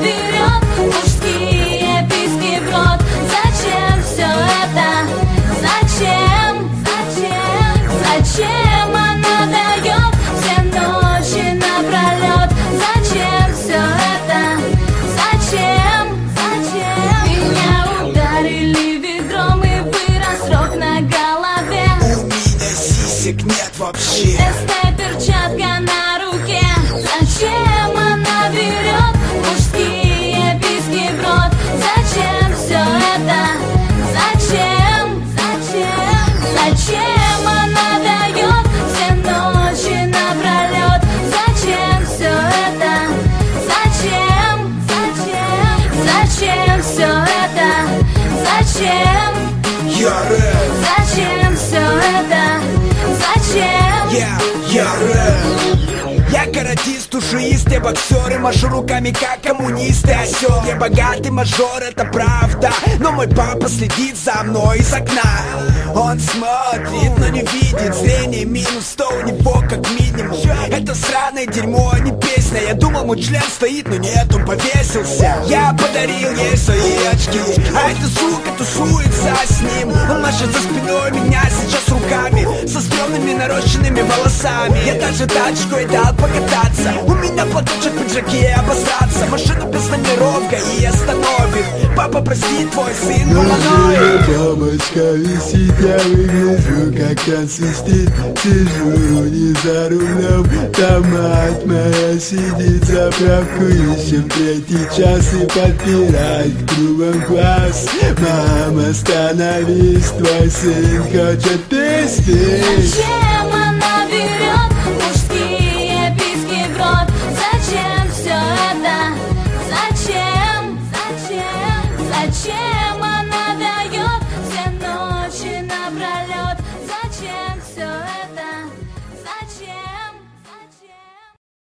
берет мужские писки в рот. Зачем все это? Зачем? Зачем она дает все ночи напролет? Зачем все это? Зачем? Меня ударили ведром и вырос рог на голове. У меня сисек нет вообще. Перчатка на руке. Зачем она берет мужские писки в рот? Зачем все это? Зачем? Зачем она дает все ночи напролет? Зачем все это? Зачем? Зачем все это? Зачем? Зачем все это? Зачем? Я каратист, тушиист, я боксер и машу руками как коммунист и осел. Я богатый мажор, это правда, но мой папа следит за мной из окна. Он смотрит, но не видит, зрение минус 100 у него как минимум. Это сраное дерьмо, а не песня. Я думал, мой член стоит, но нет, он повесился. Я подарил ей свои очки, а эта сука тусуется с ним. Он машет за спиной меня сейчас руками, со стрёмными нарощенными волосами. Я даже тачкой дал покататься, у меня платочек в пиджаке обосраться. Машину без номеров ГАИ остановит. Папа, прости, твой сын гуманоид. Бабочка висит, я выгляжу как трансвестит. Сижу не за рулем, там мать моя сидит. Заправку ищем третий час и подпирает кругом глаз. Мама, остановись, твой сын хочет пиздить.